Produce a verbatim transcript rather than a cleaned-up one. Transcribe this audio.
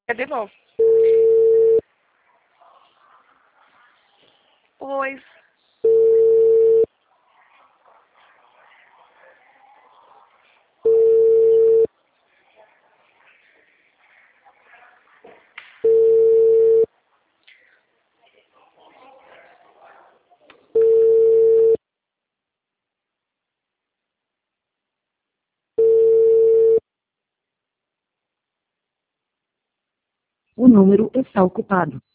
É de novo. Pois. O número está ocupado.